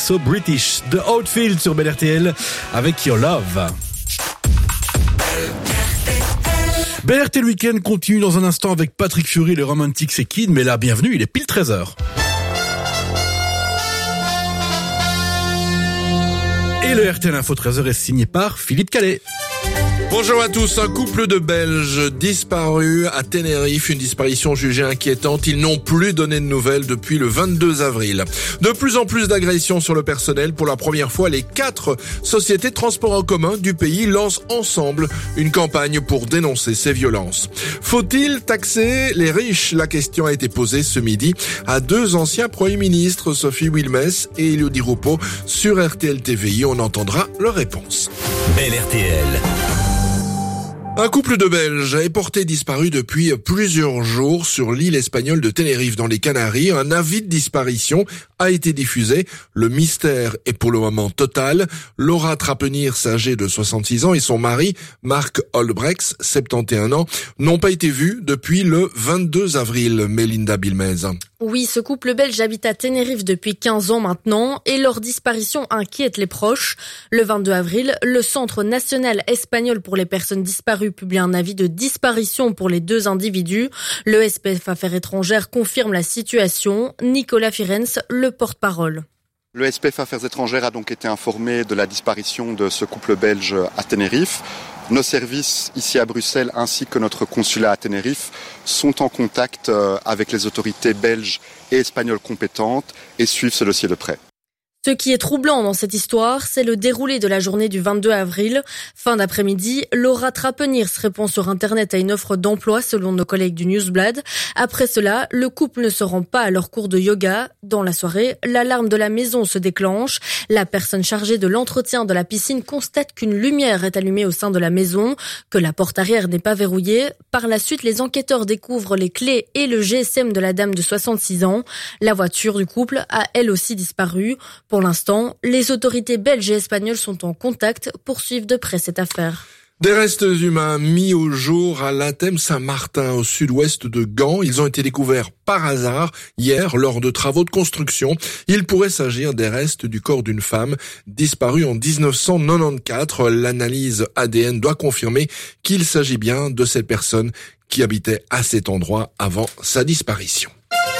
So British de Outfield sur Bel RTL avec Your Love. Bel RTL Week-end continue dans un instant avec Patrick Fury, le Romantic c'est Kid, mais là, bienvenue, il est pile 13h. Et le RTL Info 13h est signé par Philippe Calais. Bonjour à tous. Un couple de Belges disparu à Tenerife, une disparition jugée inquiétante. Ils n'ont plus donné de nouvelles depuis le 22 avril. De plus en plus d'agressions sur le personnel. Pour la première fois, les 4 sociétés de transport en commun du pays lancent ensemble une campagne pour dénoncer ces violences. Faut-il taxer les riches? La question a été posée ce midi à 2 anciens premiers ministres, Sophie Wilmès et Elio Di Rupo, sur RTL TVI. On entendra leur réponse. Bel RTL. Un couple de Belges est porté disparu depuis plusieurs jours sur l'île espagnole de Tenerife dans les Canaries. Un avis de disparition a été diffusé. Le mystère est pour le moment total. Laura Trapeniers, âgée de 66 ans, et son mari, Marc Olbrechts, 71 ans, n'ont pas été vus depuis le 22 avril. Mélinda Bilmez. Oui, ce couple belge habite à Tenerife depuis 15 ans maintenant et leur disparition inquiète les proches. Le 22 avril, le Centre national espagnol pour les personnes disparues publie un avis de disparition pour les 2 individus. Le SPF Affaires étrangères confirme la situation. Nicolas Firenze, le porte-parole. Le SPF Affaires étrangères a donc été informé de la disparition de ce couple belge à Tenerife. Nos services ici à Bruxelles ainsi que notre consulat à Tenerife sont en contact avec les autorités belges et espagnoles compétentes et suivent ce dossier de près. Ce qui est troublant dans cette histoire, c'est le déroulé de la journée du 22 avril. Fin d'après-midi, Laura Trapeniers répond sur Internet à une offre d'emploi selon nos collègues du Newsblad. Après cela, le couple ne se rend pas à leur cours de yoga. Dans la soirée, l'alarme de la maison se déclenche. La personne chargée de l'entretien de la piscine constate qu'une lumière est allumée au sein de la maison, que la porte arrière n'est pas verrouillée. Par la suite, les enquêteurs découvrent les clés et le GSM de la dame de 66 ans. La voiture du couple a elle aussi disparu. Pour l'instant, les autorités belges et espagnoles sont en contact pour suivre de près cette affaire. Des restes humains mis au jour à l'Athème-Saint-Martin, au sud-ouest de Gand. Ils ont été découverts par hasard hier lors de travaux de construction. Il pourrait s'agir des restes du corps d'une femme disparue en 1994. L'analyse ADN doit confirmer qu'il s'agit bien de cette personne qui habitait à cet endroit avant sa disparition.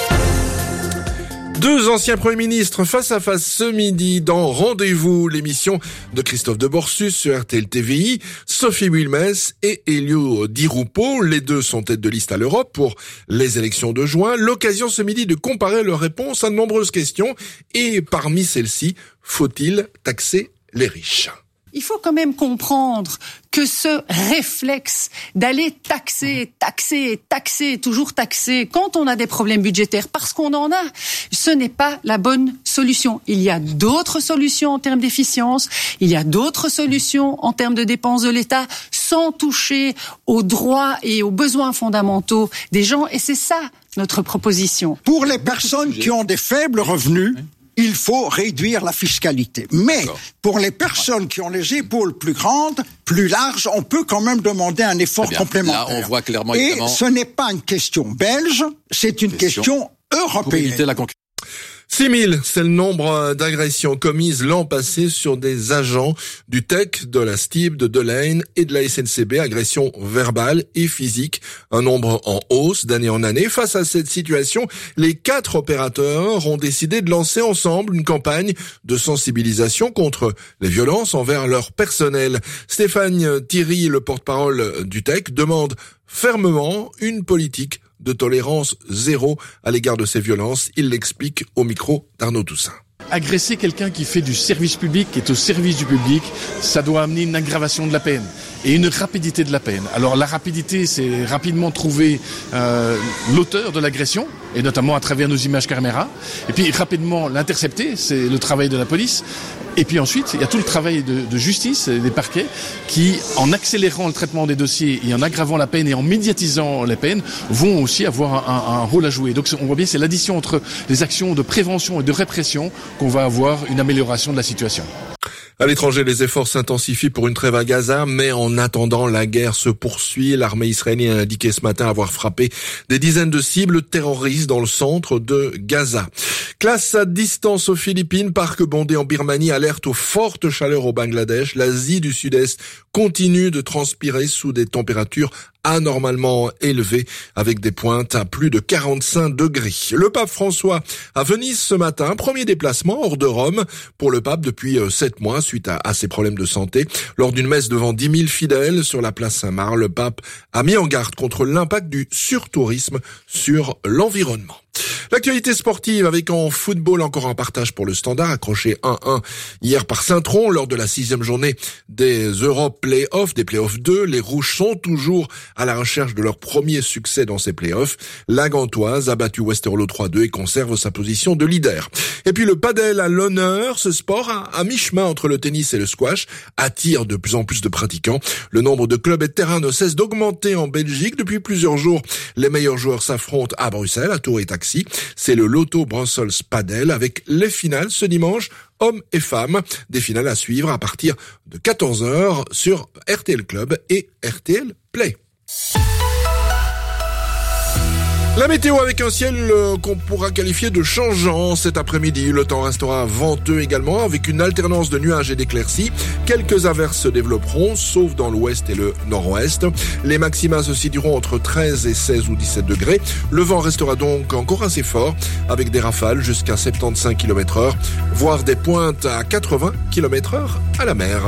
2 anciens premiers ministres face à face ce midi dans Rendez-vous, l'émission de Christophe de Borsus sur RTL TVI, Sophie Wilmès et Elio Di Rupo. Les 2 sont tête de liste à l'Europe pour les élections de juin. L'occasion ce midi de comparer leurs réponses à de nombreuses questions. Et parmi celles-ci, faut-il taxer les riches ? Il faut quand même comprendre que ce réflexe d'aller taxer, toujours taxer, quand on a des problèmes budgétaires, parce qu'on en a, ce n'est pas la bonne solution. Il y a d'autres solutions en termes d'efficience, il y a d'autres solutions en termes de dépenses de l'État, sans toucher aux droits et aux besoins fondamentaux des gens, et c'est ça notre proposition. Pour les personnes qui ont des faibles revenus, il faut réduire la fiscalité. Mais pour les personnes qui ont les épaules plus grandes, plus larges, on peut quand même demander un effort complémentaire. Là, on voit clairement, et ce n'est pas une question belge, c'est une question européenne. 6 000, c'est le nombre d'agressions commises l'an passé sur des agents du TEC, de la STIB, de Delaine et de la SNCB, agressions verbales et physiques, un nombre en hausse d'année en année. Face à cette situation, les 4 opérateurs ont décidé de lancer ensemble une campagne de sensibilisation contre les violences envers leur personnel. Stéphane Thierry, le porte-parole du TEC, demande fermement une politique de tolérance zéro à l'égard de ces violences. Il l'explique au micro d'Arnaud Toussaint. Agresser quelqu'un qui fait du service public, qui est au service du public, ça doit amener une aggravation de la peine et une rapidité de la peine. Alors la rapidité, c'est rapidement trouver l'auteur de l'agression, et notamment à travers nos images caméra, et puis rapidement l'intercepter, c'est le travail de la police. Et puis ensuite, il y a tout le travail de justice et des parquets qui, en accélérant le traitement des dossiers et en aggravant la peine et en médiatisant les peines, vont aussi avoir un rôle à jouer. Donc on voit bien, c'est l'addition entre les actions de prévention et de répression qu'on va avoir une amélioration de la situation. À l'étranger, les efforts s'intensifient pour une trêve à Gaza, mais en attendant, la guerre se poursuit. L'armée israélienne a indiqué ce matin avoir frappé des dizaines de cibles terroristes dans le centre de Gaza. Classe à distance aux Philippines, parc bondé en Birmanie, alerte aux fortes chaleurs au Bangladesh. L'Asie du Sud-Est continue de transpirer sous des températures anormalement élevées, avec des pointes à plus de 45 degrés. Le pape François à Venise ce matin, premier déplacement hors de Rome pour le pape depuis 7 mois suite à ses problèmes de santé. Lors d'une messe devant 10 000 fidèles sur la place Saint-Marc, le pape a mis en garde contre l'impact du surtourisme sur l'environnement. L'actualité sportive avec en football encore un partage pour le Standard, accroché 1-1 hier par Saint-Tron lors de la 6e journée des Europe Playoffs, des Playoffs 2. Les Rouges sont toujours à la recherche de leur premier succès dans ces Playoffs. La Gantoise a battu Westerlo 3-2 et conserve sa position de leader. Et puis le padel à l'honneur, ce sport à mi-chemin entre le tennis et le squash attire de plus en plus de pratiquants. Le nombre de clubs et de terrains ne cesse d'augmenter en Belgique. Depuis plusieurs jours, les meilleurs joueurs s'affrontent à Bruxelles, à Tour et Taxi. C'est le Lotto Brussels Padel avec les finales ce dimanche, hommes et femmes. Des finales à suivre à partir de 14h sur RTL Club et RTL Play. La météo avec un ciel qu'on pourra qualifier de changeant cet après-midi. Le temps restera venteux également avec une alternance de nuages et d'éclaircies. Quelques averses se développeront, sauf dans l'ouest et le nord-ouest. Les maxima se situeront entre 13 et 16 ou 17 degrés. Le vent restera donc encore assez fort avec des rafales jusqu'à 75 km/h, voire des pointes à 80 km/h à la mer.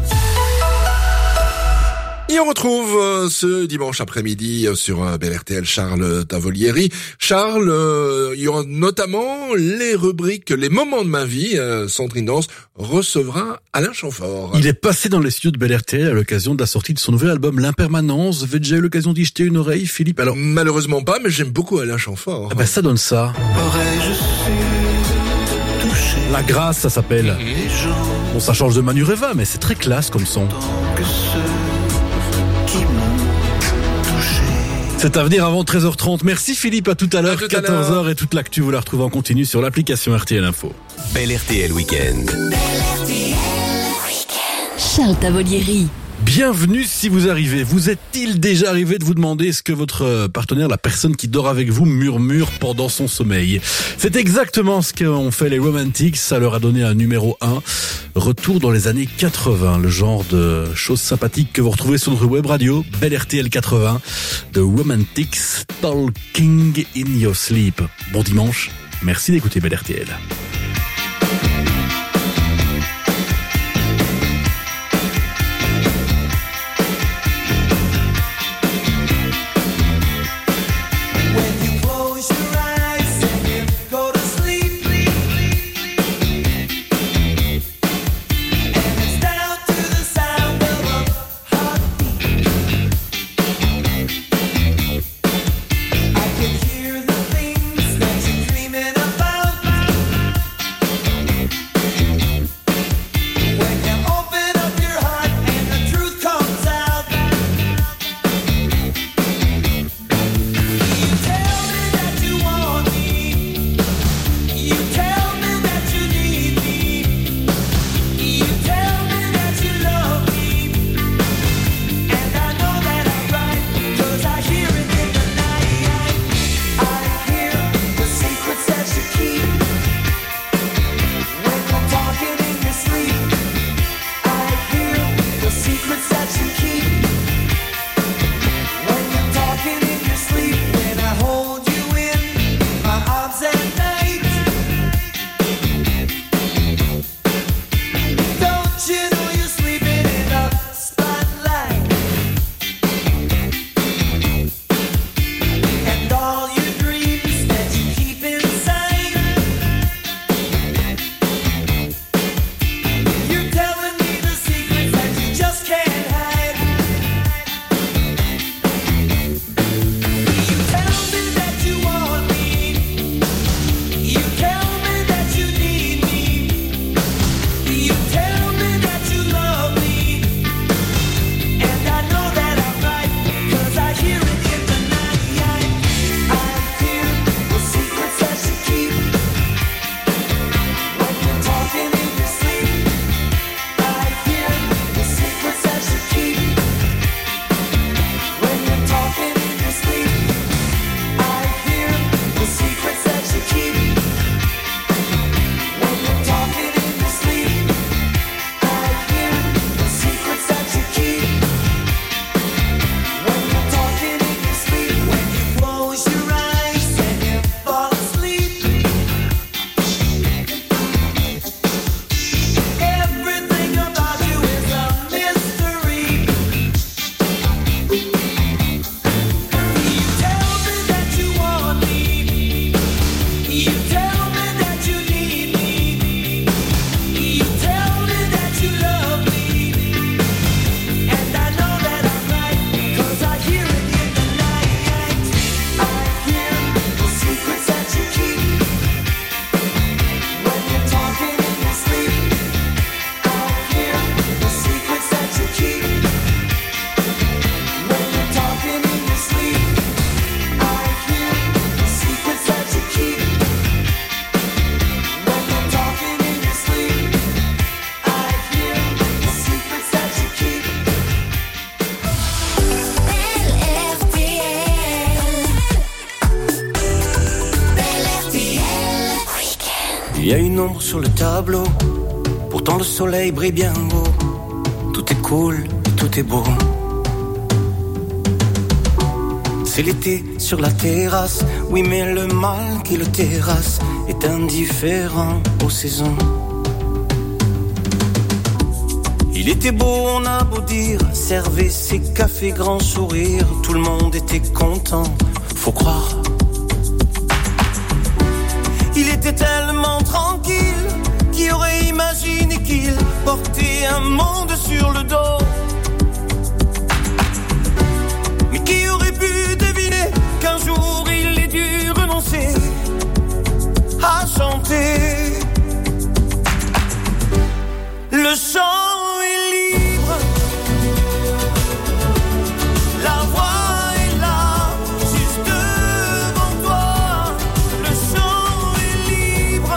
Et on retrouve ce dimanche après-midi sur Bel RTL Charles Tavolieri. Charles, il y aura notamment les rubriques Les moments de ma vie. Sandrine Danse recevra Alain Chamfort. Il est passé dans les studios de Bel RTL à l'occasion de la sortie de son nouvel album L'Impermanence. Vous avez déjà eu l'occasion d'y jeter une oreille, Philippe? Alors, malheureusement pas, mais j'aime beaucoup Alain Chamfort. Ah ben ça donne ça. La grâce, ça s'appelle. Bon, ça change de Manureva, mais c'est très classe comme son. C'est à venir avant 13h30. Merci Philippe, à tout à l'heure, 14h et toute l'actu, vous la retrouvez en continu sur l'application RTL Info. Bel RTL Week-end. Charles Tavolieri. Bienvenue si vous arrivez. Vous est-il déjà arrivé de vous demander ce que votre partenaire, la personne qui dort avec vous, murmure pendant son sommeil? C'est exactement ce qu'ont fait les Romantics. Ça leur a donné un numéro 1. Retour dans les années 80. Le genre de choses sympathiques que vous retrouvez sur notre web radio, Bel RTL 80. The Romantics, Talking in Your Sleep. Bon dimanche. Merci d'écouter Bel RTL. y a une ombre sur le tableau, pourtant le soleil brille bien haut. Tout est cool, tout est beau. C'est l'été sur la terrasse, oui mais le mal qui le terrasse est indifférent aux saisons. Il était beau, on a beau dire, servait ses cafés, grand sourire, tout le monde était content, faut croire. Il était tellement tranquille, qui aurait imaginé qu'il portait un monde sur le dos. Mais qui aurait pu deviner qu'un jour il ait dû renoncer à chanter. Le chant est libre, la voix est là, juste devant toi. Le chant est libre,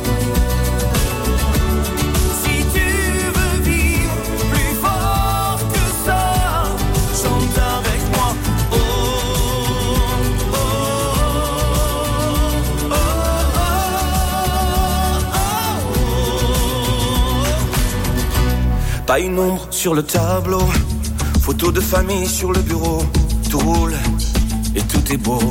si tu veux vivre plus fort que ça, chante avec moi. Oh, oh, oh, oh, oh. Pas une ombre sur le tableau, photo de famille sur le bureau, tout roule et tout est beau.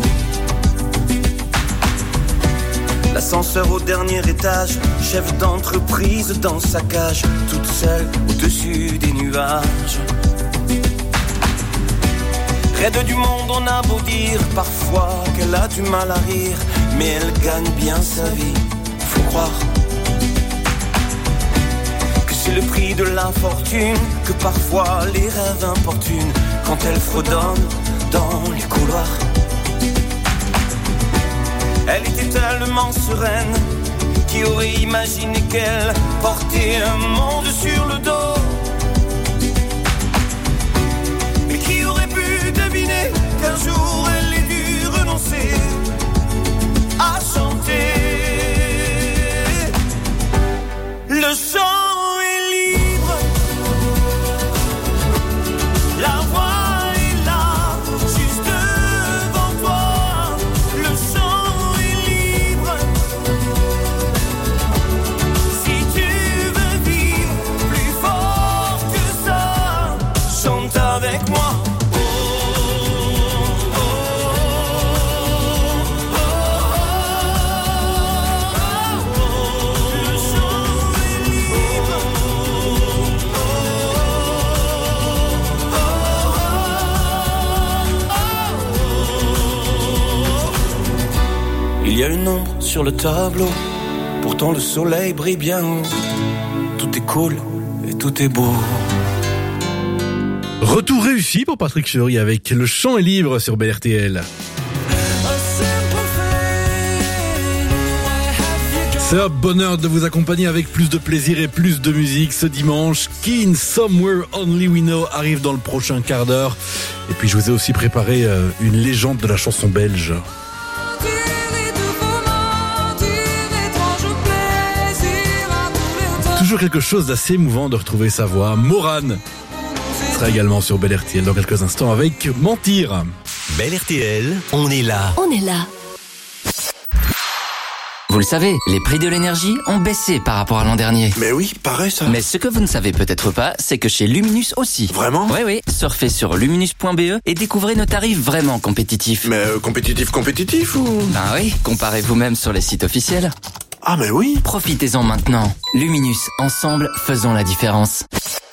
L'ascenseur au dernier étage, chef d'entreprise dans sa cage, toute seule au-dessus des nuages. Raide du monde, on a beau dire parfois qu'elle a du mal à rire, mais elle gagne bien sa vie, faut croire. C'est le prix de l'infortune, que parfois les rêves importunent quand elle fredonne dans les couloirs. Elle était tellement sereine, qui aurait imaginé qu'elle portait un monde sur le dos. Mais qui aurait pu deviner qu'un jour elle ait dû renoncer à chanter. Le chant avec moi. Oh, oh, oh, oh, le chant est libre. Il y a une ombre sur le tableau, pourtant le soleil brille bien haut. Tout est cool et tout est beau. Retour réussi pour Patrick Fiori avec Le Chant est libre sur BRTL. C'est un bonheur de vous accompagner avec plus de plaisir et plus de musique ce dimanche. Keane, Somewhere Only We Know arrive dans le prochain quart d'heure. Et puis je vous ai aussi préparé une légende de la chanson belge. Toujours quelque chose d'assez émouvant de retrouver sa voix. Morane sera également sur Bel RTL dans quelques instants avec Mentir. Bel RTL, on est là. On est là. Vous le savez, les prix de l'énergie ont baissé par rapport à l'an dernier. Mais oui, pareil ça. Mais ce que vous ne savez peut-être pas, c'est que chez Luminus aussi. Vraiment ? Oui, surfez sur luminus.be et découvrez nos tarifs vraiment compétitifs. Mais compétitif ou ? Ah oui, comparez vous-même sur les sites officiels. Ah mais oui. Profitez-en maintenant. Luminus, ensemble, faisons la différence.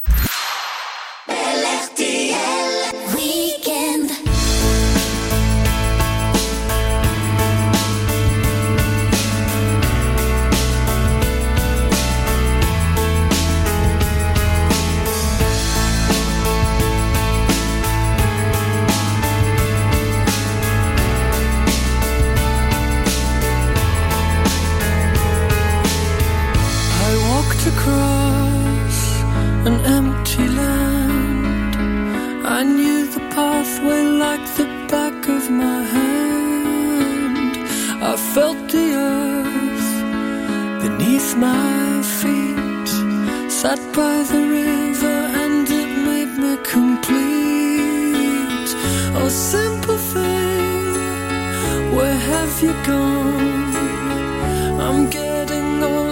Sat by the river and it made me complete. Oh, simple thing, where have you gone? I'm getting old.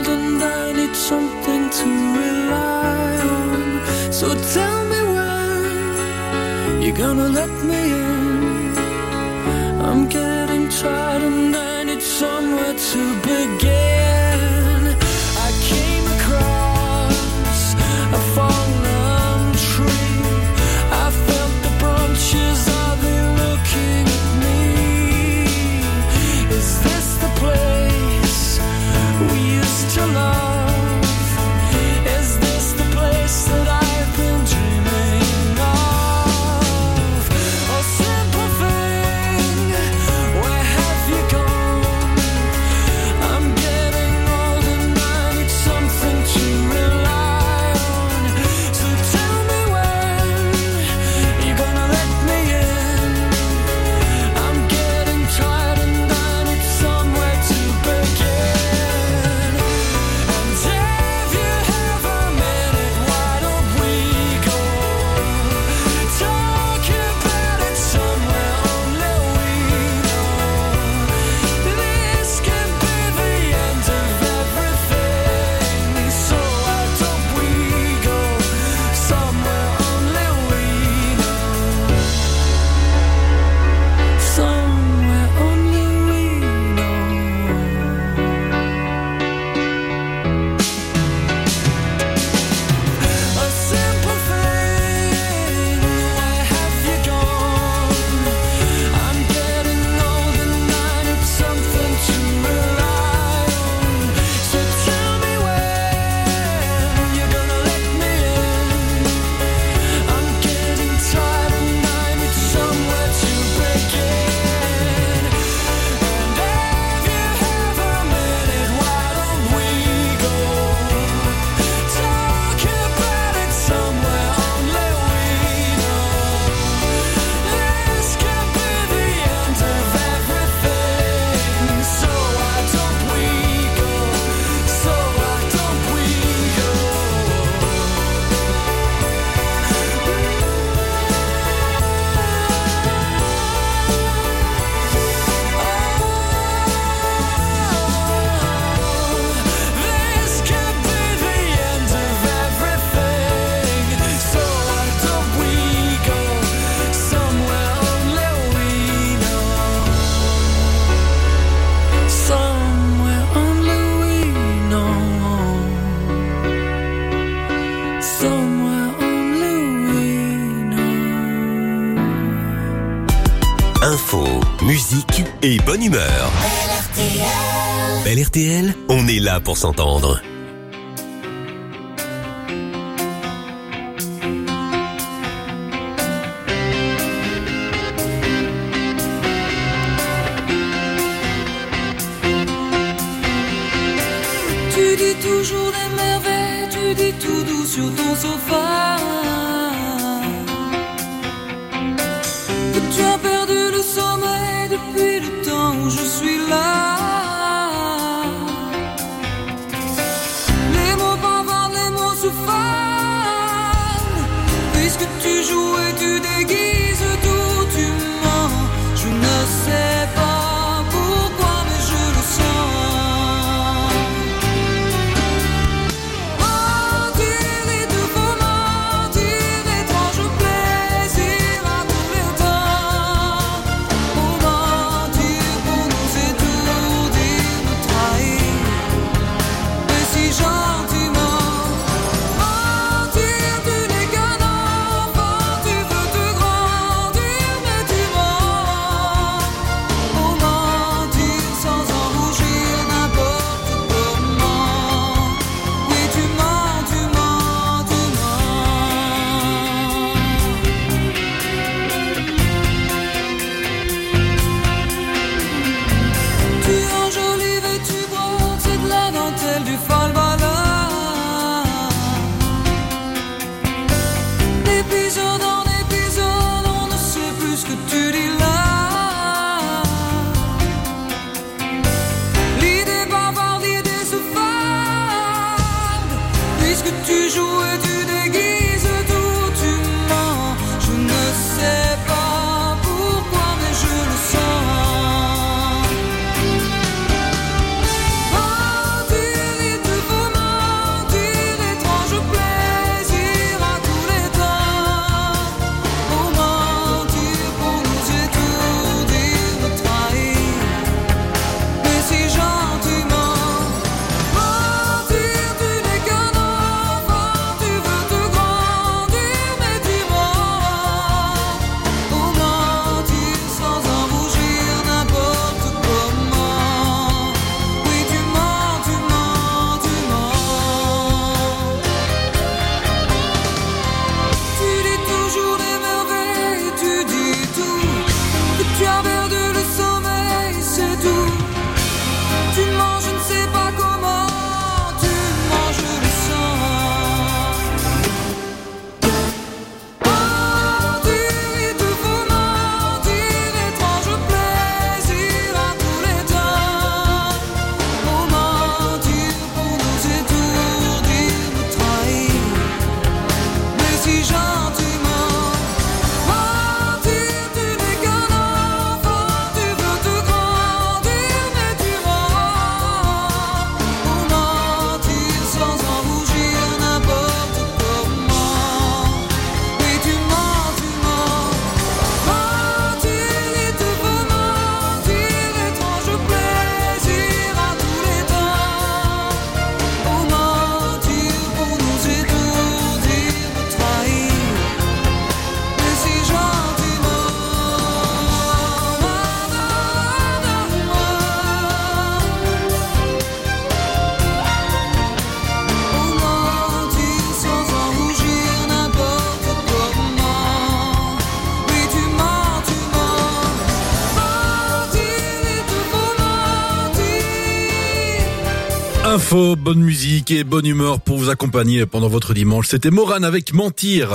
something to rely on. So tell me when you're gonna let me in. I'm getting tired and I need somewhere to begin. I came across a fallen tree. I felt the branches of it looking at me. Is this the place we used to love? Is this the place that I've been dreaming of? Oh, simple thing, where have you gone? I'm getting old and I need something to rely on. So tell me when you're gonna let me in. I'm getting tired and I need somewhere to begin. And if you have a minute, why don't we go talk about it somewhere only we know. This could be the end of everything. So why don't we go somewhere only we know. Somewhere only we know. A simple thing, where have you gone? I'm getting old and I need something to rely on. So tell me when you're gonna let me in. I'm getting tired and I need somewhere to begin. And if you have a minute, why don't we go talk about it somewhere only we know. This could be the end of everything. So why don't we go? So why don't we go? This could be the end of everything. So why don't we go somewhere only we know? Somewhere only we know. Somewhere only we know. Info, musique et bonne humeur. Belle RTL, on est là pour s'entendre. Tu dis toujours des merveilles, tu dis tout doux sur ton sofa. Que tu as perdu le sommeil depuis le temps où je suis là. Les mots bavardent, les mots se fanent. Puisque tu joues et tu déguises tout, tu mens. Je ne sais pas pourquoi, mais je le sens. Mentir et de faux mentir, étrange plaisir à tous les temps. Oh, mentir pour nous étourdir, nous trahir, mais si gentiment. Mentir, tu n'es qu'un enfant, tu veux te grandir, mais tu mens. Oh, mentir sans en rougir n'importe comment. Oui, tu mens, tu mens, tu mens. Tu enjolives et tu brodes, c'est de la dentelle du falbala. D'épisode en épisode, on ne sait plus ce que tu dis là. L'idée bavarde, l'idée se farde. Puisque tu joues et tu déguises tout, tu mens. Je ne sais pas pourquoi, mais je le sens. Mentir et te faut mentir. Info, bonne musique et bonne humeur pour vous accompagner pendant votre dimanche. C'était Morane avec Mentir.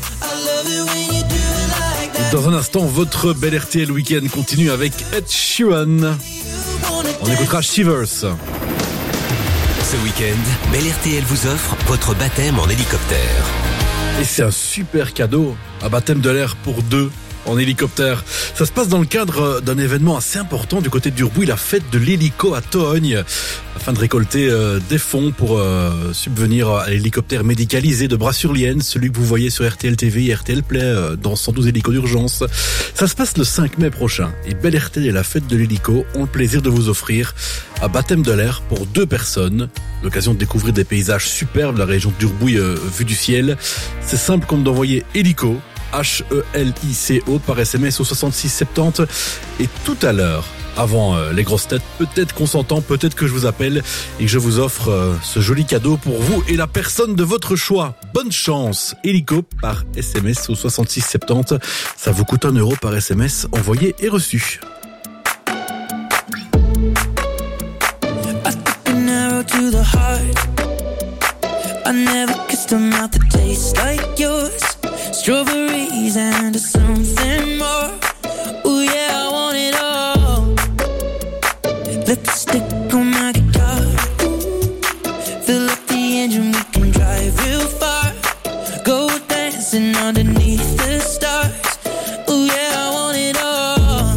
Et dans un instant, votre Bel RTL Week-end continue avec Ed Sheeran. On écoutera Shivers. Ce week-end, Bel RTL vous offre votre baptême en hélicoptère. Et c'est un super cadeau, un baptême de l'air pour 2 en hélicoptère. Ça se passe dans le cadre d'un événement assez important du côté de Durbuy, la fête de l'hélico à Tohogne, afin de récolter des fonds pour subvenir à l'hélicoptère médicalisé de Bras-sur-Lienne, celui que vous voyez sur RTL TV et RTL Play dans 112 hélicos d'urgence. Ça se passe le 5 mai prochain et Bel RTL et la fête de l'hélico ont le plaisir de vous offrir un baptême de l'air pour 2 personnes. L'occasion de découvrir des paysages superbes de la région de Durbuy vue du ciel. C'est simple comme d'envoyer hélico, HELICO par SMS au 6670. Et tout à l'heure, avant les grosses têtes, peut-être qu'on s'entend, peut-être que je vous appelle et que je vous offre ce joli cadeau pour vous et la personne de votre choix. Bonne chance. Hélico par SMS au 6670. Ça vous coûte 1 € par SMS envoyé et reçu. To the heart, I never kissed a mouth that tastes like yours. Strawberries and something more. Ooh yeah, I want it all. Lipstick on my guitar. Fill up the engine, we can drive real far. Go dancing underneath the stars. Ooh yeah, I want it all.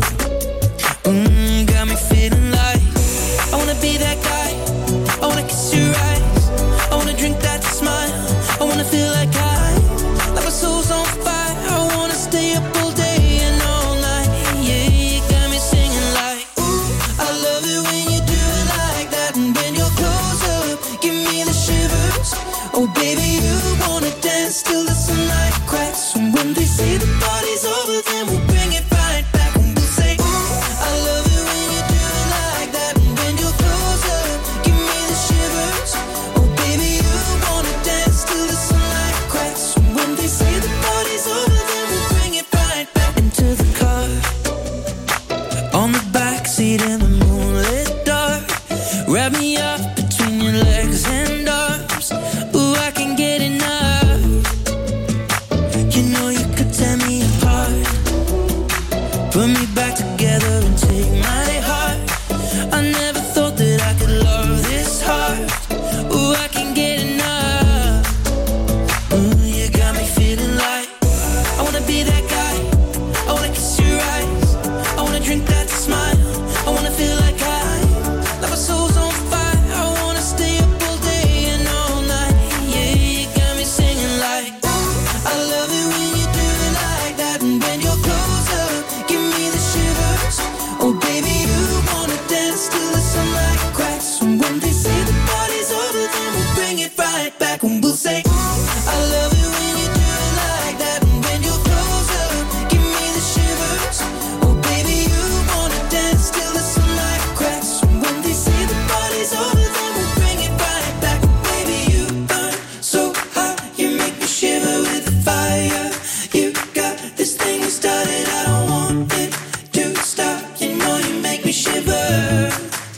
Got me feeling like I wanna be that guy. I wanna kiss your eyes, I wanna drink that smile, I wanna feel like like my soul's on fire, I wanna stay up all day and all night, yeah, you got me singing like, ooh, I love it when you do it like that, and when you're close up, give me the shivers, oh baby, you wanna dance till the sunlight cracks, and when they say the party's over, then we'll bring it right back, and we'll say, ooh, I love it when you do it like that, and when you're close up, give me the shivers, oh baby, you wanna dance till the sunlight cracks, and when they say the party's over, then we'll bring it right back into the car. On the backseat in the moonlit dark, wrap me up between your legs and arms. Ooh, I can get enough. You know you could tear me apart, put me back together and take my heart. I never thought that I could love this hard. Ooh, I can get enough. Ooh, you got me feeling like I wanna be that guy, I wanna kiss your eyes, I wanna drink that smile, I wanna feel like like my soul's on fire, I wanna stay up all day and all night, yeah, you got me singing like, ooh, I love it when you do it like that, and when you're close up, give me the shivers, oh baby, you wanna dance till the sunlight cracks, and when they say the party's over, then we'll bring it right back, and we'll say, ooh, I love it when you do it like that, and when you're close up, give me the shivers, oh baby, you wanna dance till the sunlight cracks, and when they say the party's over, then we'll bring it right back, baby, you burn so hot, you make me shiver with the fire, you got this thing you started, I don't want it to stop, you know you make me shiver,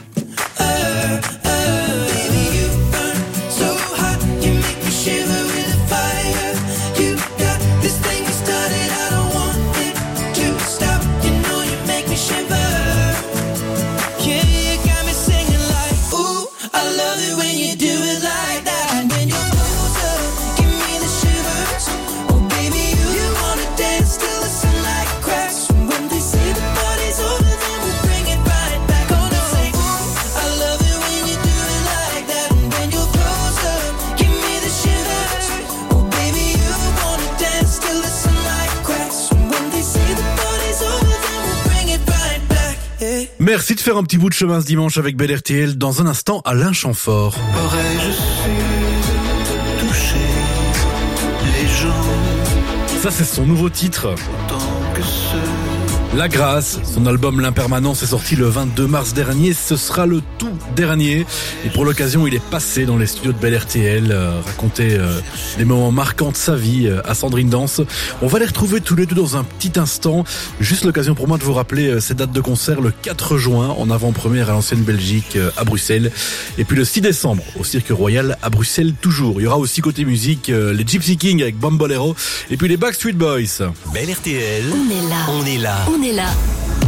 baby, you burn so hot, you make me shiver with the fire, you got this thing you started, I don't want it to stop, you know you make me shiver, yeah, you got me singing like, ooh, I love it when you do it like that, and when you're close up, give me the shivers, oh baby, you wanna dance till the sunlight cracks, and when they say the party's over, then we'll bring it right back, oh no, say, ooh, I love it when you do it like that, and when you're close up, give me the shivers, oh baby, you wanna dance till the sunlight cracks, and when they say the party's over, then we'll bring it right back, yeah. Merci de faire un petit bout de chemin ce dimanche avec Bel RTL. Dans un instant, Alain Chamfort. Aurais-je su toucher les gens Ça, c'est son nouveau titre. tant que ceux La Grâce, son album L'Impermanence est sorti le 22 mars dernier, ce sera le tout dernier. Et pour l'occasion, il est passé dans les studios de Bel RTL, raconter des moments marquants de sa vie à Sandrine Danse. On va les retrouver tous les deux dans un petit instant. Juste l'occasion pour moi de vous rappeler ces dates de concert le 4 juin en avant-première à l'Ancienne Belgique à Bruxelles. Et puis le 6 décembre au Cirque Royal à Bruxelles toujours. Il y aura aussi côté musique les Gypsy Kings avec Bambolero et puis les Backstreet Boys. Bel RTL, On est là. on est là. On est là.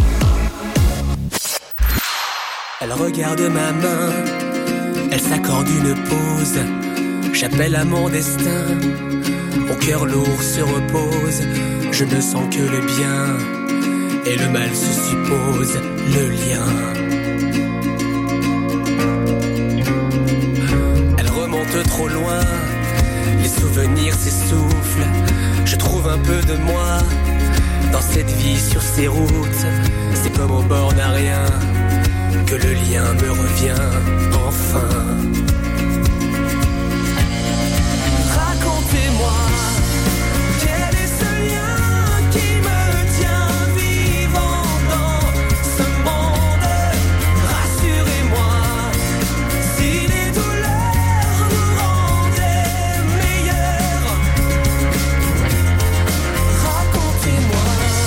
Elle regarde ma main, elle s'accorde une pause. J'appelle à mon destin, mon cœur lourd se repose. Je ne sens que le bien, et le mal se suppose, le lien. Elle remonte trop loin, les souvenirs s'essoufflent. Je trouve un peu de moi dans cette vie sur ces routes. C'est comme au bord d'un rien que le lien me revient enfin. Racontez-moi, quel est ce lien qui me tient vivant dans ce monde? Rassurez-moi, si les douleurs nous rendaient meilleurs. Racontez-moi.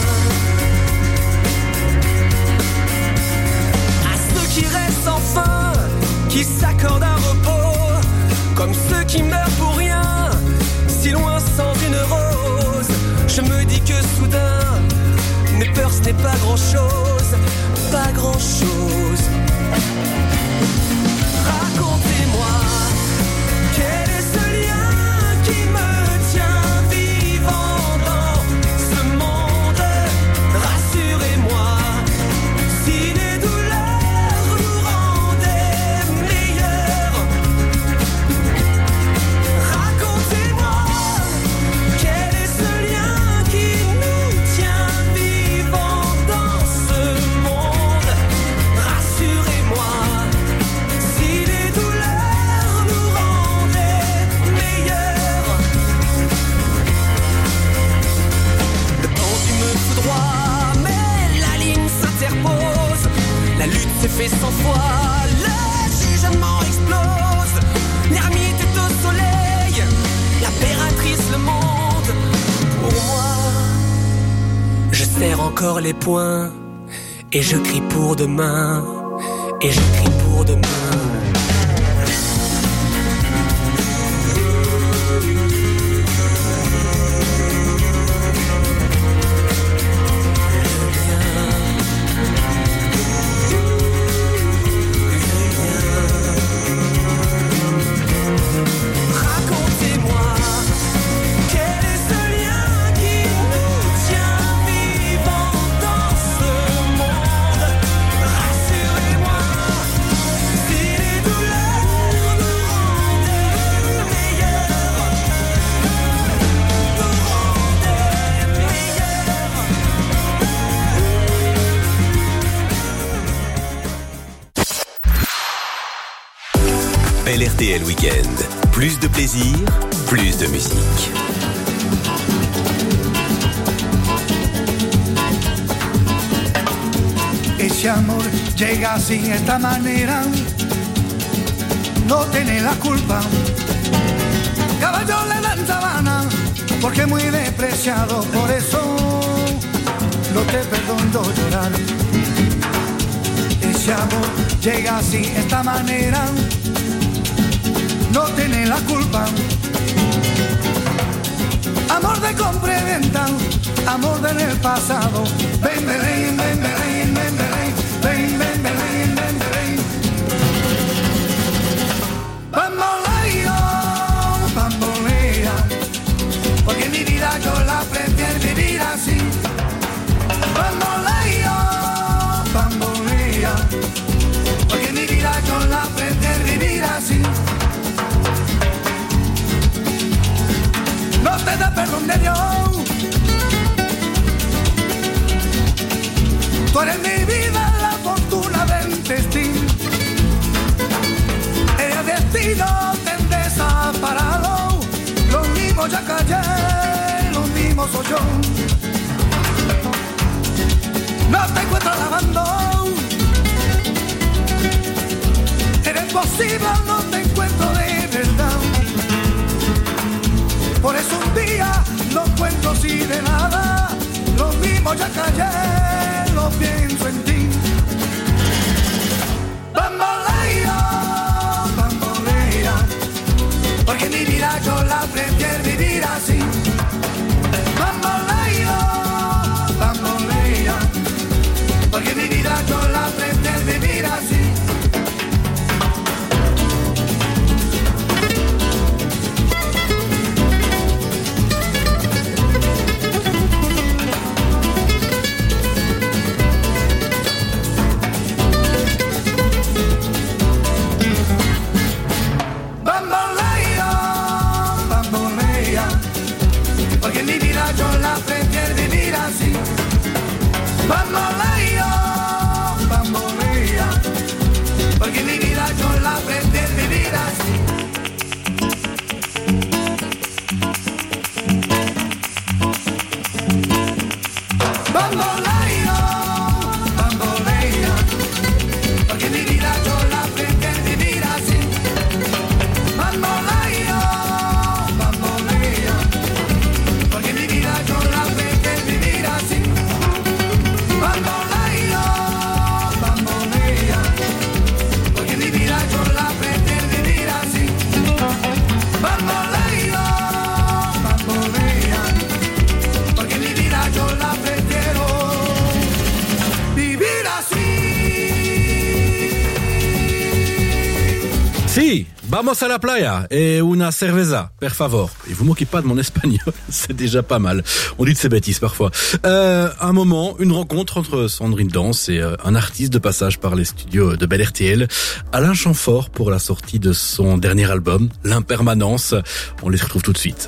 Qui restent enfin, qui s'accordent un repos, comme ceux qui meurent pour rien, si loin sans une rose. Je me dis que soudain, mes peurs ce n'est pas grand-chose, pas grand-chose. Racontez-moi, quel est ce lien qui me tient vivant dans ce monde? Rassurez-moi, si les douleurs nous rendaient meilleurs. Racontez-moi, quel est ce lien qui nous tient vivant dans ce monde? Rassurez-moi, si les douleurs nous rendaient meilleurs. Le pendu me foudroie, mais la ligne s'interpose. La lutte se fait 100 fois, le jugement explose. L'ermite est au soleil, l'impératrice le monde. Pour moi, je serre encore les poings et je crie pour demain, et je crie pour demain. Racontez-moi, quel est ce lien qui nous tient vivant dans ce monde? Rassurez-moi, si les douleurs nous rendaient meilleurs, nous rendaient meilleurs. Bel RTL Week-end. Plus de plaisir, plus de musique. Ese amor llega así, esta manera, no tiene la culpa. Caballo le dan sabana, porque es muy despreciado, por eso no te perdono llorar. Ese amor llega así, esta manera, no tiene la culpa. Amor de compra y venta, amor del pasado. Ven, ven, ven, ven, ven, ven, ven, ven, ven, ven, ven, ven. Bamboleo, bambolea, porque mi vida yo la prefiero vivir así. Bamboleo, bambolea, porque mi vida yo la prefiero vivir así. No te da perdón de Dios. Tú eres mi vida, la fortuna del destino. El destino te desaparado. Lo mismo ya callé, lo mismo soy yo. te encuentro lavando. Eres posible, no te encuentro de verdad. Por eso un día no cuento así de nada. Lo mismo ya callé, lo pienso en ti. Bambolea, bambolea, porque mi vida yo la prefiero vivir así. Bambolea, bambolea, porque mi vida yo la prefiero vivir así. Bambolea, bambolea, porque mi vida yo la prefiero vivir así. Bambolea, bambolea, porque mi vida yo la prefiero vivir así. Bambolea, bambolea, porque mi vida yo la prefiero vivir así. Bambolea, bambolea, porque mi vida yo la prefiero vivir así. Bambolea, bambolea, porque mi vida yo la prefiero vivir así. Si, vamos a la playa et una cerveza, per favor. Et vous moquez pas de mon espagnol, c'est déjà pas mal. On dit de ces bêtises parfois. Un moment, une rencontre entre Sandrine Danse et un artiste de passage par les studios de Bel RTL, Alain Chamfort, pour la sortie de son dernier album, L'Impermanence. On les retrouve tout de suite.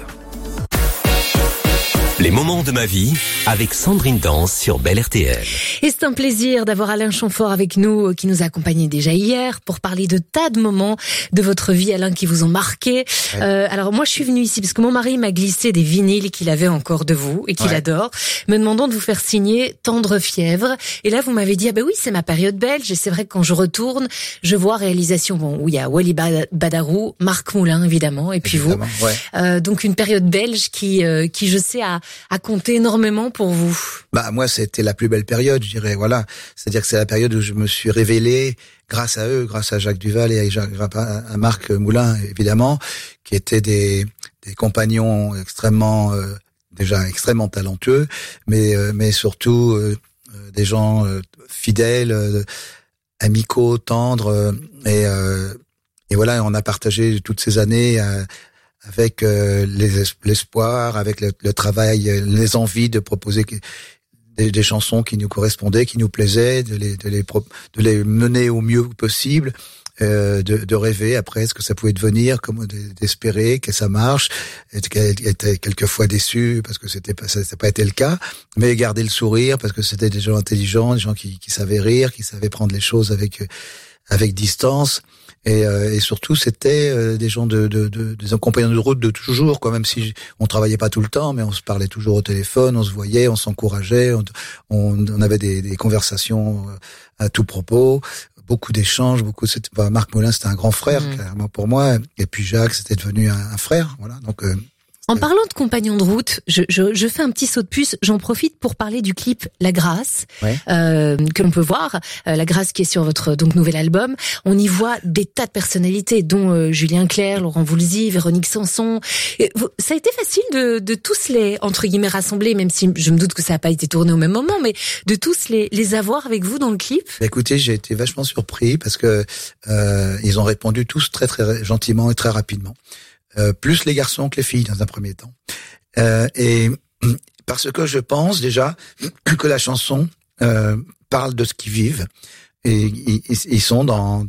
Les moments de ma vie avec Sandrine Danse sur Bel RTL. Et c'est un plaisir d'avoir Alain Chamfort avec nous, qui nous a accompagnés déjà hier pour parler de tas de moments de votre vie, Alain, qui vous ont marqué. Ouais. Alors moi, je suis venue ici parce que mon mari m'a glissé des vinyles qu'il avait encore de vous et qu'il adore, me demandant de vous faire signer Tendre Fièvre. Et là, vous m'avez dit, ah ben oui, c'est ma période belge. Et c'est vrai que quand je retourne, je vois réalisation, bon, où il y a Wally Badarou, Marc Moulin, évidemment, et puis évidemment, vous. Ouais. Donc une période belge qui je sais a compté énormément pour vous. Bah moi, c'était la plus belle période, je dirais. Voilà, c'est-à-dire que c'est la période où je me suis révélé grâce à eux, grâce à Jacques Duval et à Marc Moulin, évidemment, qui étaient des compagnons extrêmement talentueux, mais surtout des gens fidèles, amicaux, tendres, et voilà, on a partagé toutes ces années avec l'espoir, avec le travail, les envies de proposer des chansons qui nous correspondaient, qui nous plaisaient, de les mener au mieux possible, de rêver après ce que ça pouvait devenir, comme d'espérer que ça marche, être quelquefois déçu parce que ça n'a pas été le cas, mais garder le sourire parce que c'était des gens intelligents, des gens qui savaient rire, qui savaient prendre les choses avec distance. Et surtout, c'était des gens des compagnons de route de toujours, quoi. Même si on travaillait pas tout le temps, mais on se parlait toujours au téléphone, on se voyait, on s'encourageait, on avait des conversations à tout propos, beaucoup d'échanges, Marc Moulin, c'était un grand frère, clairement pour moi, et puis Jacques, c'était devenu un frère, voilà. Donc en parlant de compagnons de route, je fais un petit saut de puce. J'en profite pour parler du clip La Grâce, que l'on peut voir. La Grâce qui est sur votre nouvel album. On y voit des tas de personnalités, dont Julien Clerc, Laurent Voulzy, Véronique Sanson. Et ça a été facile de tous les entre guillemets rassembler, même si je me doute que ça n'a pas été tourné au même moment, mais de tous les avoir avec vous dans le clip. Écoutez, j'ai été vachement surpris parce que ils ont répondu tous très très gentiment et très rapidement. Plus les garçons que les filles dans un premier temps. Et parce que je pense déjà que la chanson parle de ce qu'ils vivent et ils sont dans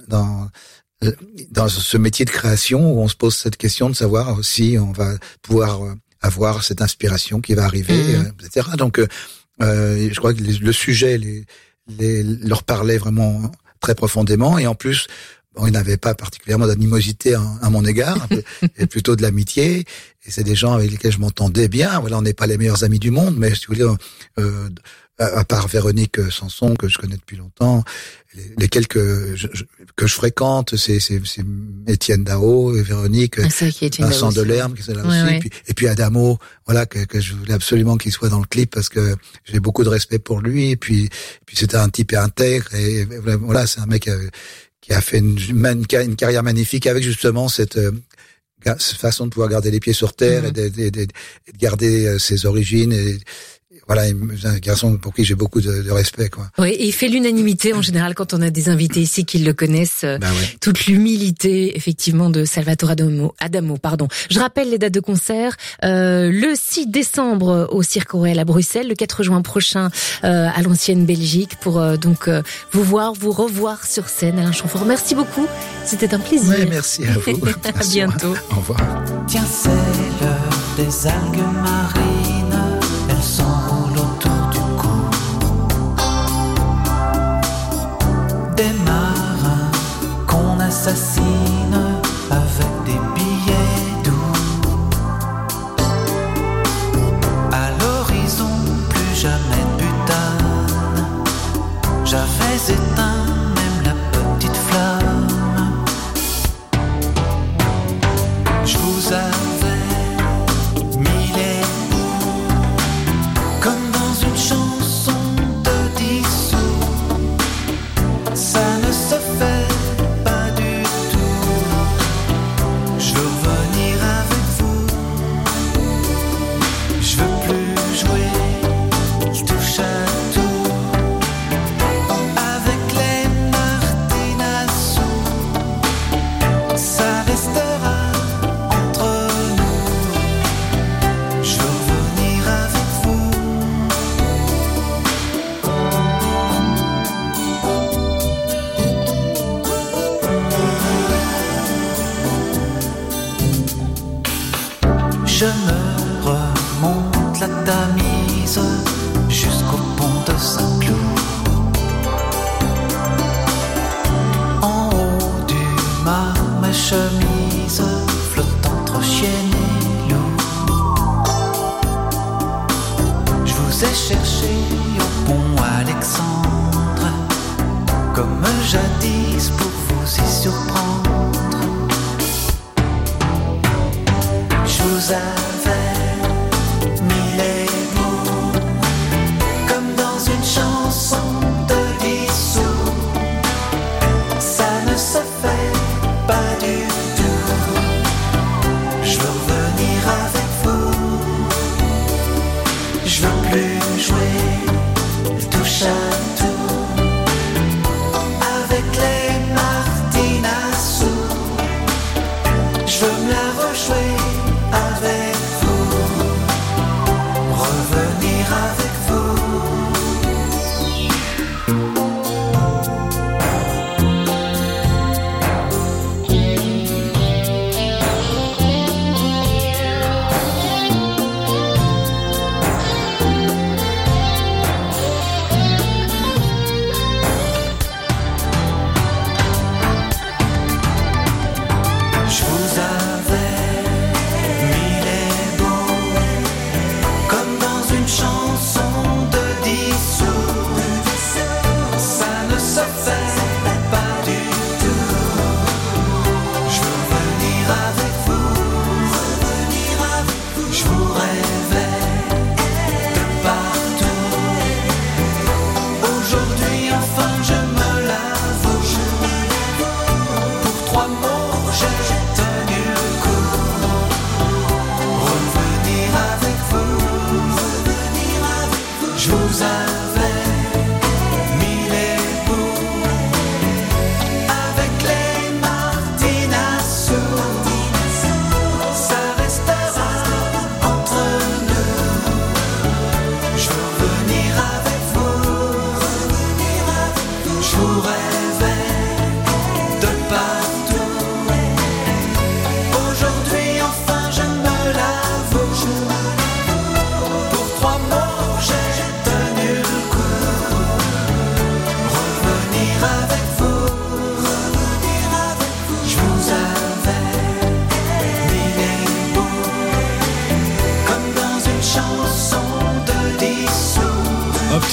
ce métier de création où on se pose cette question de savoir si on va pouvoir avoir cette inspiration qui va arriver, etc. Donc je crois que le sujet leur parlait vraiment très profondément et en plus bon, il n'avait pas particulièrement d'animosité à mon égard, et plutôt de l'amitié. Et c'est des gens avec lesquels je m'entendais bien. Voilà, on n'est pas les meilleurs amis du monde, mais si vous voulez, à part Véronique Sanson que je connais depuis longtemps, les quelques que je fréquente, c'est Étienne Dao et Véronique, Vincent Delerme qui est là aussi, et puis Adamo, voilà que je voulais absolument qu'il soit dans le clip parce que j'ai beaucoup de respect pour lui, et puis c'était un type intègre, et voilà, c'est un mec qui a fait une carrière magnifique avec justement cette façon de pouvoir garder les pieds sur terre et de garder ses origines, et voilà, un garçon pour qui j'ai beaucoup de respect, quoi. Oui, et il fait l'unanimité en général quand on a des invités ici qui le connaissent. Toute l'humilité, effectivement, de Salvatore Adamo, pardon. Je rappelle les dates de concert. Le 6 décembre au Cirque Royal à Bruxelles, le 4 juin prochain à l'ancienne Belgique pour vous revoir sur scène. Alain Chamfort, merci beaucoup. C'était un plaisir. Oui, merci à vous. À bientôt. Au revoir. Tiens, c'est l'heure des algues marines. Elles s'enroulent autour du cou. Des marins qu'on assassine avec des billets doux. À l'horizon, plus jamais de butane. J'avais éteint même la petite flamme. Je vous avais mis les comme dans une chanson de dissous. Ça ne se fait pas du tout. Je veux revenir avec vous. Je veux plus jouer, je touche à tout. Avec les Martinasous, ça restera entre nous. Je veux revenir avec vous. Je me remonte la Tamise jusqu'au pont de Saint-Cloud. En haut du mât, ma chemise flotte entre chien et loup. Je vous ai cherché au pont Alexandre, comme jadis pour vous y surprendre. Je vous avais mis les mots comme dans une chanson de dissous. Ça ne se fait pas du tout. Je veux revenir avec vous. Je veux plus jouer, touche à tout. Avec les Martinasous, je veux me la rejouer avec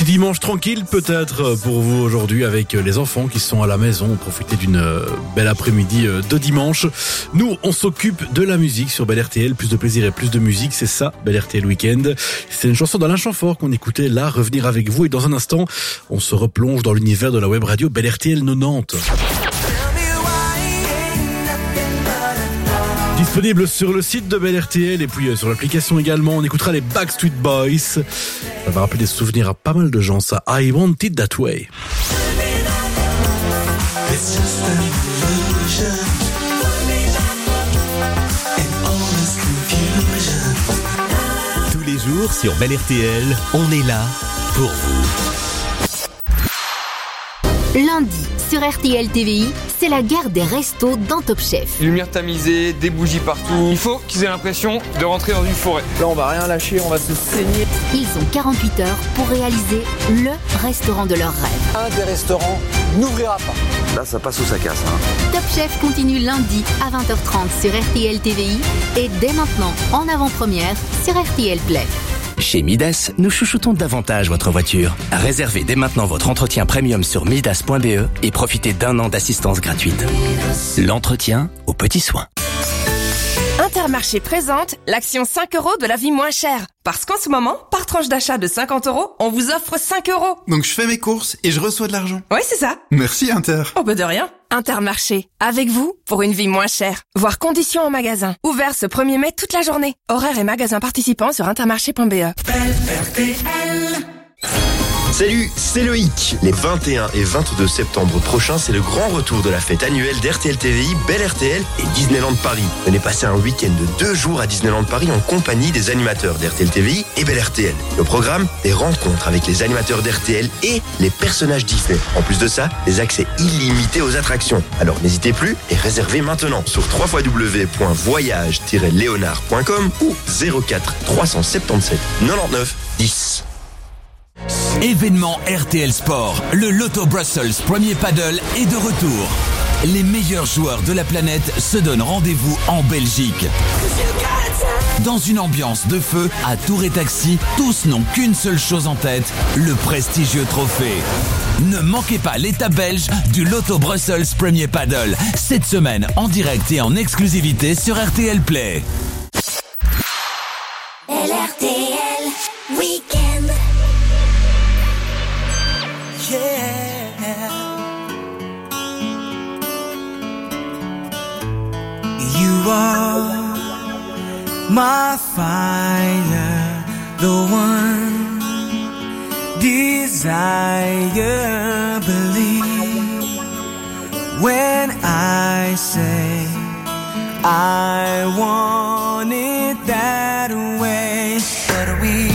Petit dimanche tranquille peut-être pour vous aujourd'hui avec les enfants qui sont à la maison. Profitez d'une belle après-midi de dimanche. Nous, on s'occupe de la musique sur Bel RTL. Plus de plaisir et plus de musique, c'est ça, Bel RTL Week-end. C'est une chanson d'Alain Chamfort qu'on écoutait là, revenir avec vous. Et dans un instant, on se replonge dans l'univers de la web radio Bel RTL 90. Disponible sur le site de Bel RTL et puis sur l'application également. On écoutera les Backstreet Boys. Ça va rappeler des souvenirs à pas mal de gens, ça. I Want It That Way. Tous les jours sur Bel RTL, on est là pour vous. Lundi, sur RTL TVI, c'est la guerre des restos dans Top Chef. Lumière tamisée, des bougies partout. Il faut qu'ils aient l'impression de rentrer dans une forêt. Là, on va rien lâcher, on va se saigner. Ils ont 48 heures pour réaliser le restaurant de leurs rêves. Un des restaurants n'ouvrira pas. Là, ça passe ou ça casse. Top Chef continue lundi à 20h30 sur RTL TVI et dès maintenant en avant-première sur RTL Play. Chez Midas, nous chouchoutons davantage votre voiture. Réservez dès maintenant votre entretien premium sur midas.be et profitez d'1 an d'assistance gratuite. L'entretien aux petits soins. Intermarché présente l'action 5 € de la vie moins chère. Parce qu'en ce moment, par tranche d'achat de 50 €, on vous offre 5 €. Donc je fais mes courses et je reçois de l'argent. Oui, c'est ça. Merci Inter. Oh bah de rien. Intermarché, avec vous, pour une vie moins chère. Voir conditions en magasin. Ouvert ce 1er mai toute la journée. Horaires et magasins participants sur intermarché.be. Salut, c'est Loïc. Les 21 et 22 septembre prochains, c'est le grand retour de la fête annuelle d'RTL TVI, Bel RTL et Disneyland Paris. Venez passer un week-end de 2 jours à Disneyland Paris en compagnie des animateurs d'RTL TVI et Bel RTL. Le programme, des rencontres avec les animateurs d'RTL et les personnages Disney. En plus de ça, des accès illimités aux attractions. Alors n'hésitez plus et réservez maintenant sur www.voyage-léonard.com ou 04 377 99 10. Événement RTL Sport, le Lotto Brussels Premier Paddle est de retour. Les meilleurs joueurs de la planète se donnent rendez-vous en Belgique. Dans une ambiance de feu, à Tour et Taxi, tous n'ont qu'une seule chose en tête, le prestigieux trophée. Ne manquez pas l'étape belge du Lotto Brussels Premier Paddle, cette semaine en direct et en exclusivité sur RTL Play. LRTL Week-end. You are my fire, the one desire. Believe when I say I want it that way. But we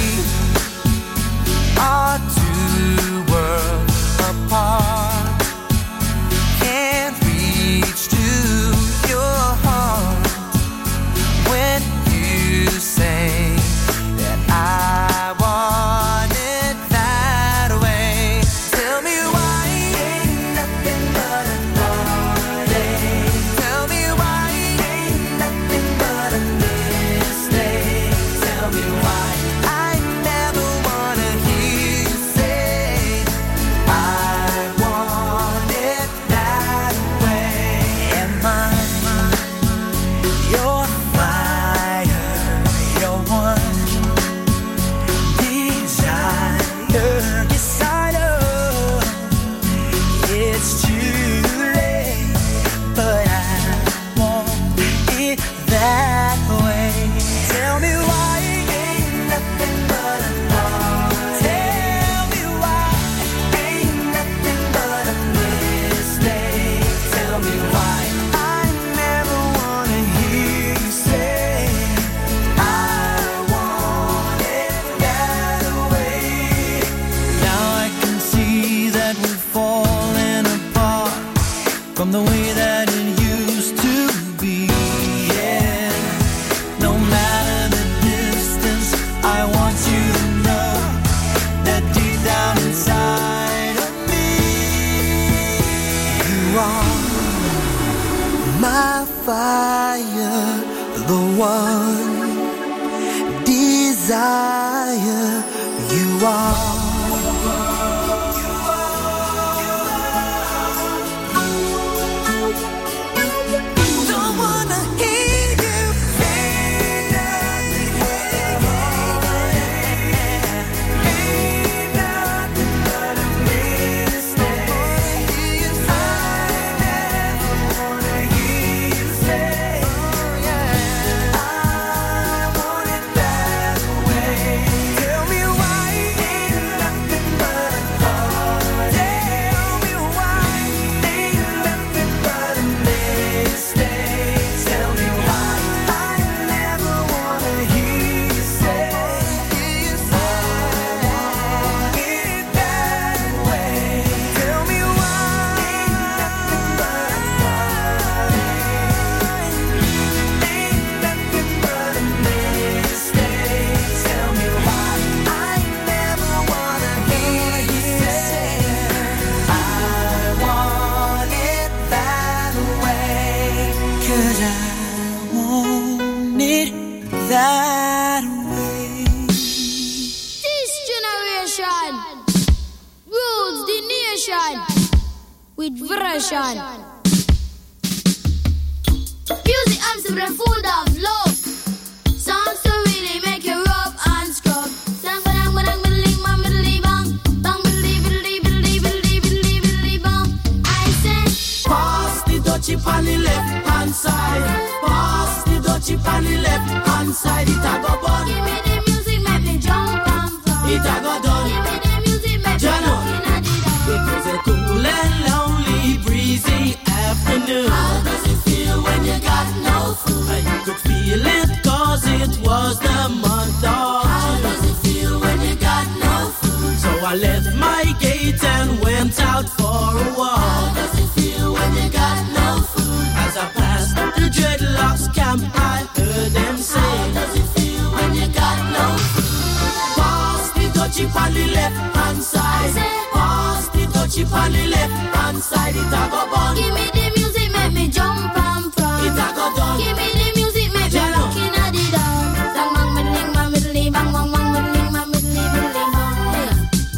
are two worlds apart, can't reach to your heart when you say that I want it that way. Tell me why ain't nothing but a heartache. Tell me why ain't nothing but a mistake. Tell me why I never wanna hear you say I want it that way. Am I your fire, your one desire? Yes, I know it's too late, but I want it that way. Tell me why ain't nothing but a heart. Tell me why ain't nothing but a mistake. Tell me why I never wanna hear you say I want it that way. Now I can see that we're falling apart from the way that it used to be. Yeah. No matter the distance, I want you to know that deep down inside of me, you are my fire, the one desire. You are that way. This generation rules the nation with version. Music I'm super full of love. Songs to really make you rub and scrub. Sang ba dang biddly bang biddly bang bang biddly bang. I say Pass the dutchie on the left hand side. Pass the dutchie on the left hand side. It a go bun. Give me the music, make me jump and fun. It a go done. Give me the music, make me looking at it. It was a cool and lonely, breezy afternoon. How does it feel when you got no food? I could feel it cause it was the month of How June. does it feel when you got no food? So I left my gate and went out for a How walk. does it feel when you got no food? As I passed the dreadlocks camp, I heard them say, How does it feel when you got no food? pass the dutchie on the left hand side. Pass the dutchie on the left hand side. It a go bun. Give me the music, make me jump and prance. It a go done. Give me the music, make me looking at it down. Sang bang biddling bang biddly bang bang bang biddling bang biddly bang.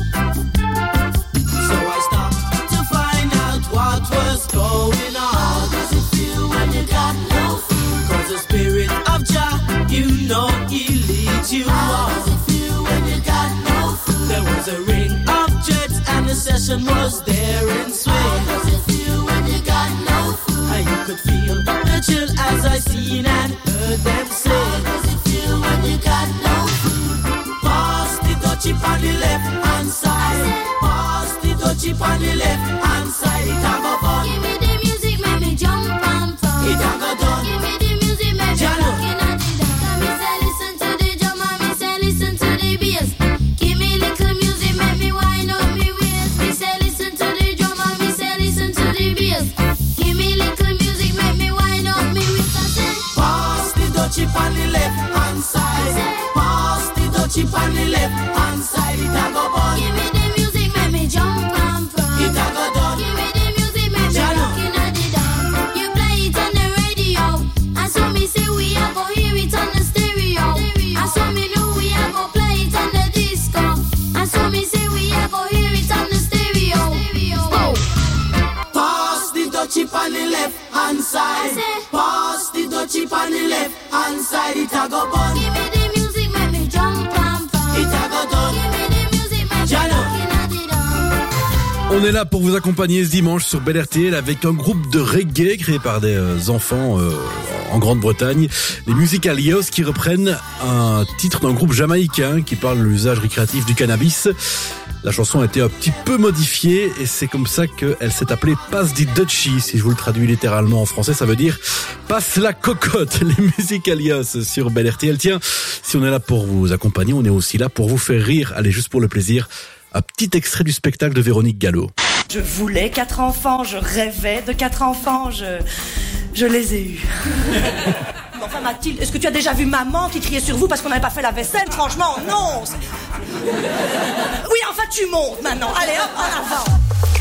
So I stopped to find out what was going How on. does it feel when you got no food? Cause the spirit of Jah, you know he leads you How on. does it feel when you got no food? There was a ring of jets and the session was there in swing. How does it feel when you got no food? And you could feel the chill as I seen and heard them say, How does it feel when you got no food? pass the dutchie on the left hand side. Pass the dutchie on the left hand side. It a go fun. Give me the music, make me jump and fun. It a go done. Give me the music, make me Jano. looking at it down. Me say listen to the drum and me say listen to the bass. Give me little music, make me wind up me waist. Me say listen to the drum and me say listen to the bass. Give me little music, make me wind up me waist. I say Pass the dutchie on the left hand side. Pass the dutchie on the left hand side. It a go bun. give me the music, make me jump and prance. It a go done. Give me the music, make me Jano. looking at it down. You play it on the radio, and so me say we a go hear it on the stereo. And so me know we a go play it on the disco. And so me say we a go hear it on the stereo. Oh. Pass the dutchie on the left hand side. Pass the dutchie on the left hand side. It a go bun. Give me the music, make me jump and prance. It a go done. Give me the music, make me Jano. looking at it down. On est là pour vous accompagner ce dimanche sur Bel RTL avec un groupe de reggae créé par des enfants en Grande-Bretagne, les Musicalios, qui reprennent un titre d'un groupe jamaïcain qui parle de l'usage récréatif du cannabis. La chanson a été un petit peu modifiée et c'est comme ça qu'elle s'est appelée Pass the Dutchie. Si je vous le traduis littéralement en français, ça veut dire passe la cocotte. Les Musicalios sur Bel RTL. Tiens, si on est là pour vous accompagner, on est aussi là pour vous faire rire. Allez, juste pour le plaisir, un petit extrait du spectacle de Véronique Gallo. Je voulais 4 enfants, je rêvais de 4 enfants, je les ai eus. Mais enfin Mathilde, est-ce que tu as déjà vu maman qui criait sur vous parce qu'on n'avait pas fait la vaisselle? Franchement, non. Oui, enfin tu montes maintenant. Allez hop, en avant.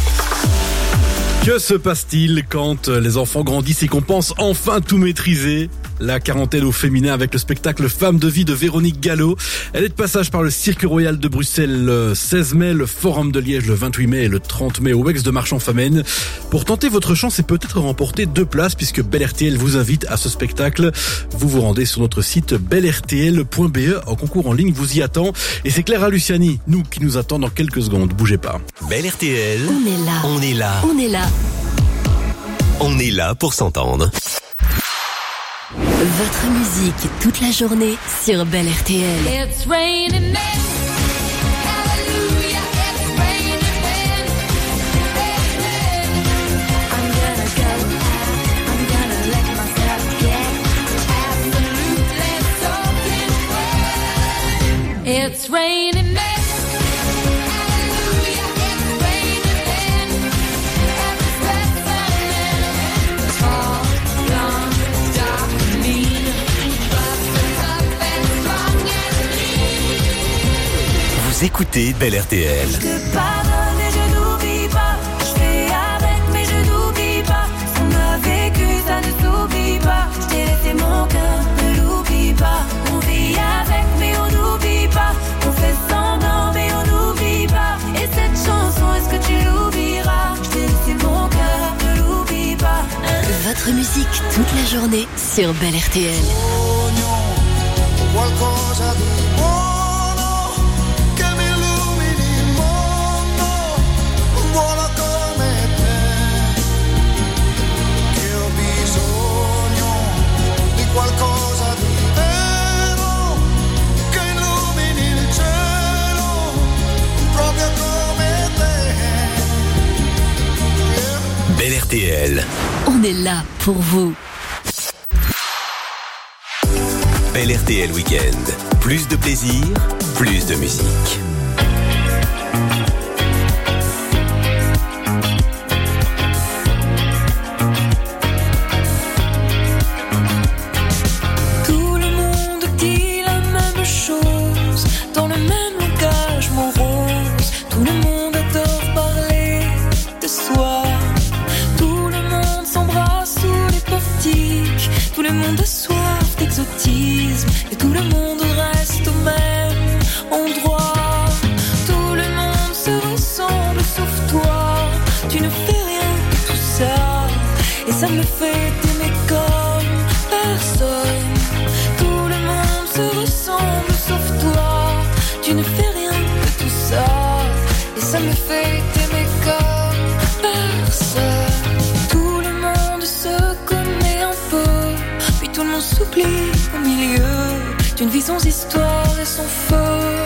Que se passe-t-il quand les enfants grandissent et qu'on pense enfin tout maîtriser? La quarantaine au féminin avec le spectacle Femme de vie de Véronique Gallo. Elle est de passage par le Cirque Royal de Bruxelles le 16 mai, le Forum de Liège le 28 mai et le 30 mai au Wex de Marchand-Famenne. Pour tenter votre chance et peut-être remporter 2 places puisque Bel RTL vous invite à ce spectacle, vous vous rendez sur notre site belrtl.be. Un concours en ligne vous y attend. Et c'est Clara Luciani, nous, qui nous attend dans quelques secondes. Bougez pas. Bel RTL. On est là. On est là. On est là. On est là pour s'entendre. Votre musique toute la journée sur Bel RTL. It's raining men. Hallelujah, it's raining men. I'm gonna go out, I'm gonna let myself get absolutely soaking wet. It's raining men. Hallelujah, it's raining men. Every step I'm in, tall, young, dark, mean, busted up and strong and mean. Vous écoutez Bel RTL. Je te pardonne et je n'oublie pas. Je fais avec mais je n'oublie pas. On a vécu, ça ne s'oublie pas. Je t'ai laissé mon cœur, ne l'oublie pas. On vit avec votre musique toute la journée sur Bel RTL. Qualcosa di buono che mi illumini il mondo, un buono come te, che ho bisogno di qualcosa di vero, che illumini il cielo, proprio come te. Bel RTL. On est là pour vous. Bel RTL Week-end. Plus de plaisir, plus de musique. Tout le monde dit la même chose, dans le même langage morose. Tout le monde adore parler de soi. Tout le monde s'embrasse sous les portiques. Tout le monde a soif d'exotisme. Et tout le monde reste au même endroit. Tout le monde se ressemble sauf toi. Tu ne fais rien de tout ça. Et ça me fait t'aimer comme personne. Tout le monde se ressemble sauf toi. Tu ne fais rien de tout ça. Et ça me fait t'aimer comme personne. Tout le monde se connaît un peu. Puis tout le monde s'oublie au milieu d'une vie sans histoire et sans feu.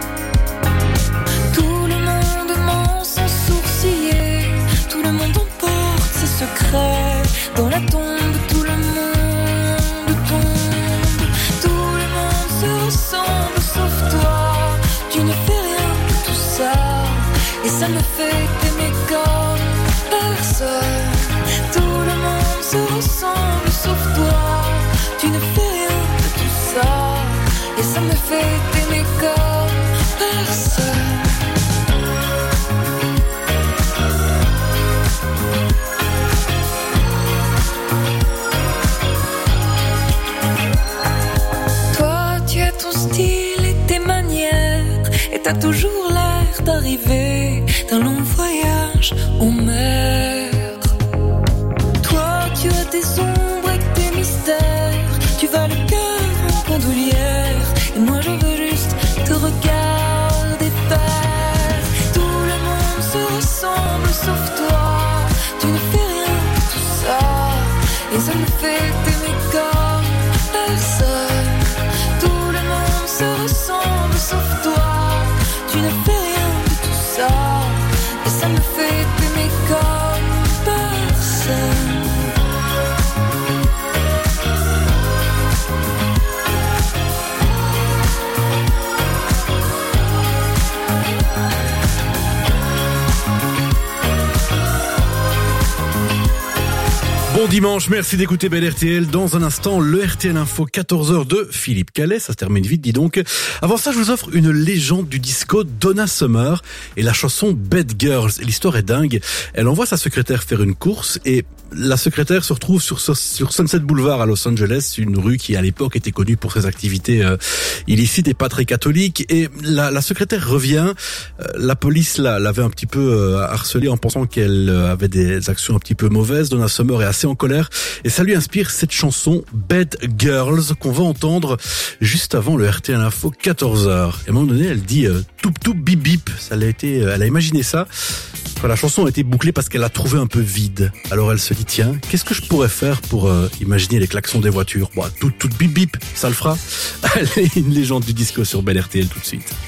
Tout le monde ment sans sourciller. Tout le monde emporte ses secrets. Dans la tombe, tout le monde tombe. Tout le monde se ressemble sauf toi. Tu ne fais rien de tout ça. Et ça me fait t'aimer comme personne. Tout le monde se ressemble sauf toi. Tu ne fais rien de tout ça. Et ça me fait t'aimer comme personne. Toi, tu as ton style et tes manières. Et t'as toujours l'air d'arriver d'un long voyage en mer. Toi, tu as des ombres et tes mystères. Tu vas le cœur en bandoulière. Et moi je veux juste te regarder faire. Tout le monde se ressemble sauf toi. Tu ne fais rien de tout ça. Et ça me fait t'aimer comme personne. Tout le monde se ressemble sauf toi. Tu ne fais rien de tout ça. Et ça me fait t'aimer comme personne. Bon dimanche, merci d'écouter Bel RTL. Dans un instant, le RTL Info 14h de Philippe Calais. Ça se termine vite, dis donc. Avant ça, je vous offre une légende du disco, Donna Summer, et la chanson Bad Girls. L'histoire est dingue. Elle envoie sa secrétaire faire une course et la secrétaire se retrouve sur Sunset Boulevard à Los Angeles, une rue qui à l'époque était connue pour ses activités illicites et pas très catholiques. Et la secrétaire revient. La police l'avait un petit peu harcelée en pensant qu'elle avait des actions un petit peu mauvaises. Donna Summer est assez en colère et ça lui inspire cette chanson Bad Girls qu'on va entendre juste avant le RTL Info 14h. Et à un moment donné, elle dit toup toup bip bip. Elle a imaginé ça. Quand la chanson a été bouclée parce qu'elle a trouvé un peu vide. Alors elle se dit tiens, qu'est-ce que je pourrais faire pour imaginer les klaxons des voitures? Bon, tout bip bip, ça le fera. Allez, une légende du disco sur Bel RTL tout de suite.